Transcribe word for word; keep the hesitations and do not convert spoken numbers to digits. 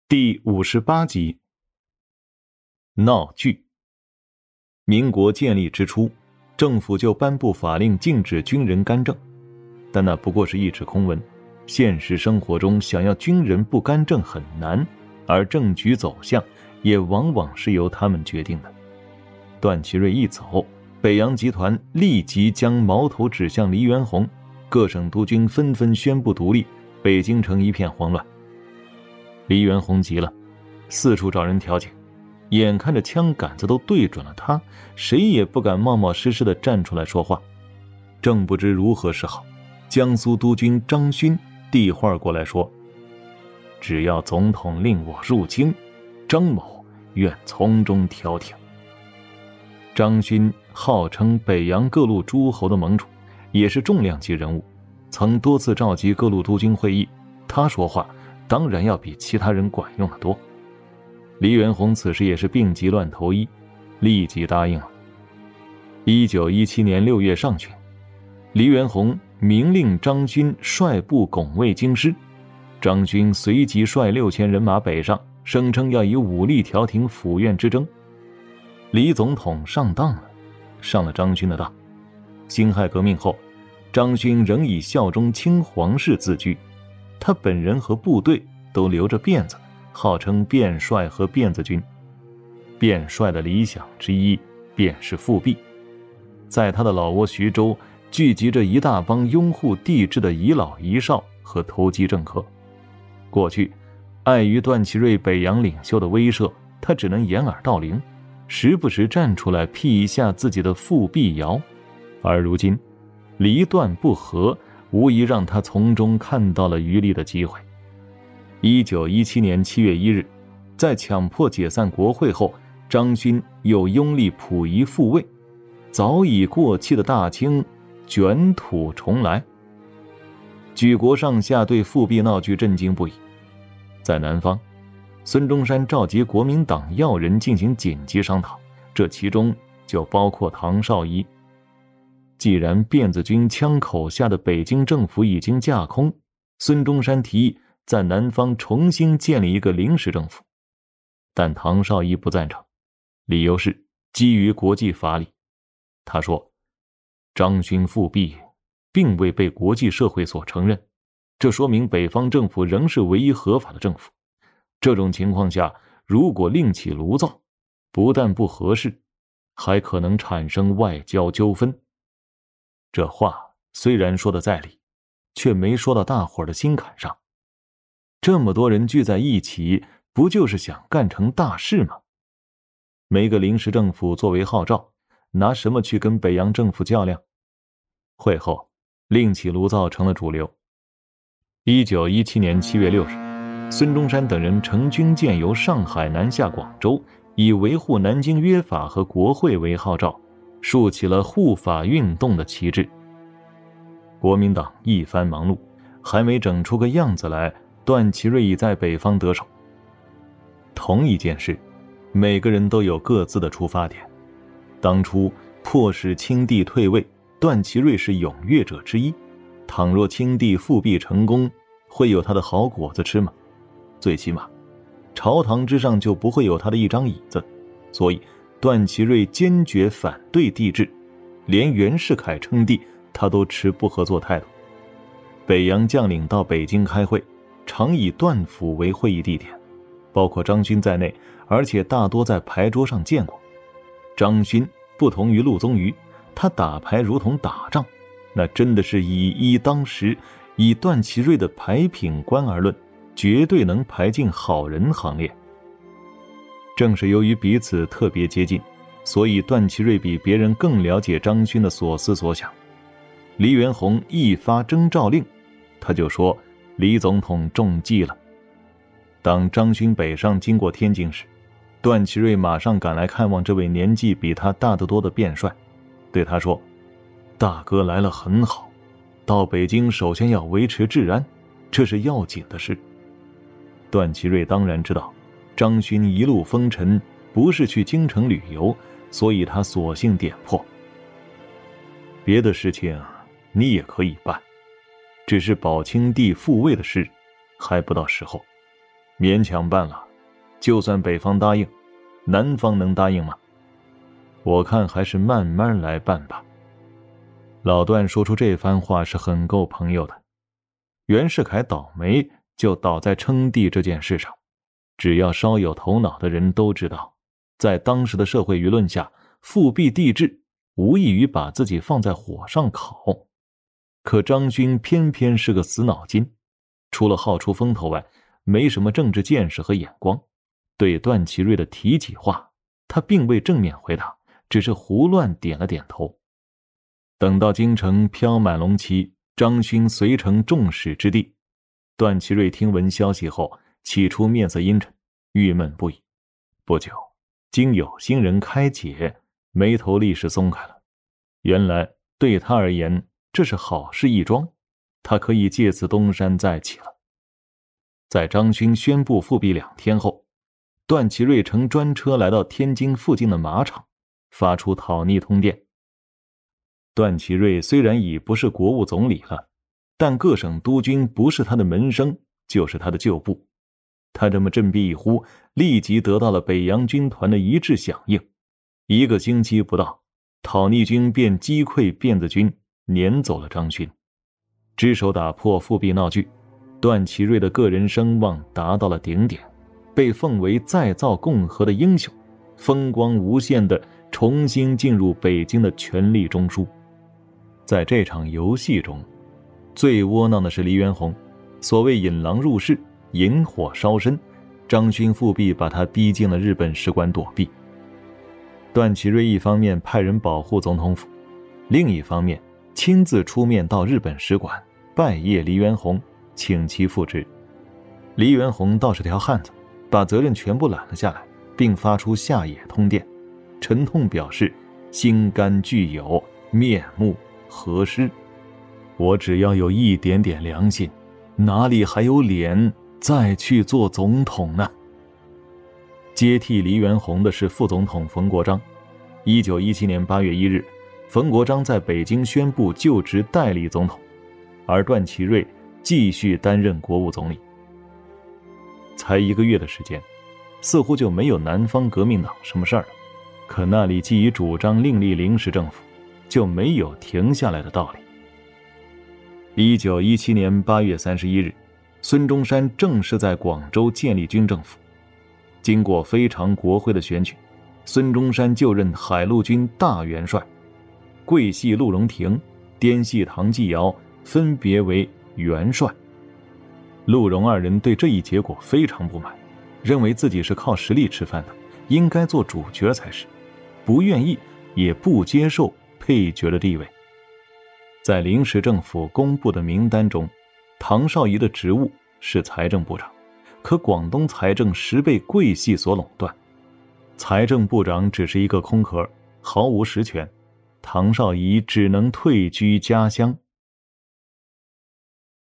第五十八集。闹剧。民国建立之初，政府就颁布法令禁止军人干政，但那不过是一纸空文。现实生活中想要军人不干政很难，而政局走向也往往是由他们决定的。段祺瑞一走，北洋集团立即将矛头指向黎元洪，各省督军纷纷宣布独立，北京城一片慌乱。黎元洪急了，四处找人调解，眼看着枪杆子都对准了他，谁也不敢冒冒失失地站出来说话。正不知如何是好，江苏督军张勋递话过来说，只要总统令我入京，张某愿从中调停。张勋号称北洋各路诸侯的盟主，也是重量级人物，曾多次召集各路督军会议，他说话当然要比其他人管用得多。黎元洪此时也是病急乱投医，立即答应了。一九一七年六月上旬，黎元洪明令张勋率部拱卫京师，张勋随即率六千人马北上，声称要以武力调停府院之争。黎总统上当了，上了张勋的当。辛亥革命后，张勋仍以效忠清皇室自居，他本人和部队都留着辫子，号称辫帅和辫子军。辫帅的理想之一便是复辟，在他的老窝徐州聚集着一大帮拥护帝制的遗老遗少和投机政客。过去碍于段祺瑞北洋领袖的威慑，他只能掩耳盗铃，时不时站出来辟一下自己的复辟谣。而如今黎段不和，无疑让他从中看到了渔利的机会。一九一七年七月一日，在强迫解散国会后，张勋又拥立溥仪复位，早已过气的大清卷土重来。举国上下对复辟闹剧震惊不已。在南方，孙中山召集国民党要人进行紧急商讨，这其中就包括唐绍仪。既然辫子军枪口下的北京政府已经架空，孙中山提议在南方重新建立一个临时政府，但唐绍仪不赞成，理由是基于国际法理。他说，张勋复辟并未被国际社会所承认，这说明北方政府仍是唯一合法的政府。这种情况下，如果另起炉灶，不但不合适，还可能产生外交纠纷。这话虽然说得在理，却没说到大伙儿的心坎上。这么多人聚在一起，不就是想干成大事吗？没个临时政府作为号召，拿什么去跟北洋政府较量？会后，另起炉灶成了主流。一九一七年七月六日，孙中山等人乘军舰由上海南下广州，以维护南京约法和国会为号召，竖起了护法运动的旗帜。国民党一番忙碌，还没整出个样子来，段祺瑞已在北方得手。同一件事，每个人都有各自的出发点。当初迫使清帝退位，段祺瑞是踊跃者之一。倘若清帝复辟成功，会有他的好果子吃吗？最起码朝堂之上就不会有他的一张椅子。所以段祺瑞坚决反对帝制，连袁世凯称帝他都持不合作态度。北洋将领到北京开会，常以段府为会议地点，包括张勋在内，而且大多在牌桌上见过。张勋不同于陆宗舆，他打牌如同打仗，那真的是以一当十。以段祺瑞的牌品观而论，绝对能排进好人行列。正是由于彼此特别接近，所以段祺瑞比别人更了解张勋的所思所想。黎元洪一发征召令，他就说黎总统中计了。当张勋北上经过天津时，段祺瑞马上赶来看望这位年纪比他大得多的辫帅，对他说，大哥来了很好，到北京首先要维持治安，这是要紧的事。段祺瑞当然知道张勋一路风尘，不是去京城旅游，所以他索性点破，别的事情你也可以办，只是保清帝复位的事还不到时候。 勉强办了，就算北方答应，南方能答应吗？我看还是慢慢来办吧。老段说出这番话是很够朋友的。袁世凯倒霉就倒在称帝这件事上，只要稍有头脑的人都知道，在当时的社会舆论下，复辟帝制无异于把自己放在火上烤。可张勋偏偏是个死脑筋，除了好出风头外，没什么政治见识和眼光。对段祺瑞的提起话，他并未正面回答，只是胡乱点了点头。等到京城飘满龙旗，张勋随城众矢之的，段祺瑞听闻消息后，起初面色阴沉，郁闷不已。不久，经有心人开解，眉头立时松开了。原来对他而言，这是好事一桩，他可以借此东山再起了。在张勋宣布复辟两天后，段祺瑞乘专车来到天津附近的马场，发出讨逆通电。段祺瑞虽然已不是国务总理了，但各省督军不是他的门生，就是他的旧部。他这么振臂一呼，立即得到了北洋军团的一致响应。一个星期不到，讨逆军便击溃辫子军，撵走了张勋。只手打破复辟闹剧，段祺瑞的个人声望达到了顶点，被奉为再造共和的英雄，风光无限地重新进入北京的权力中枢。在这场游戏中，最窝囊的是黎元洪。所谓引狼入室，引火烧身，张勋复辟把他逼进了日本使馆躲避。段祺瑞一方面派人保护总统府，另一方面亲自出面到日本使馆拜谒黎元洪，请其复职。黎元洪倒是条汉子，把责任全部揽了下来，并发出下野通电，沉痛表示心肝俱有，面目何失。我只要有一点点良心，哪里还有脸再去做总统呢？接替黎元洪的是副总统冯国璋。一九一七年八月一日，冯国璋在北京宣布就职代理总统，而段祺瑞继续担任国务总理。才一个月的时间，似乎就没有南方革命党什么事儿了。可那里既已主张另立临时政府，就没有停下来的道理。一九一七年八月三十一日，孙中山正式在广州建立军政府。经过非常国会的选举，孙中山就任海陆军大元帅，桂系陆荣廷、滇系唐继尧分别为元帅。陆荣二人对这一结果非常不满，认为自己是靠实力吃饭的，应该做主角才是，不愿意也不接受配角的地位。在临时政府公布的名单中，唐绍仪的职务是财政部长，可广东财政实被桂系所垄断，财政部长只是一个空壳，毫无实权。唐绍仪只能退居家乡，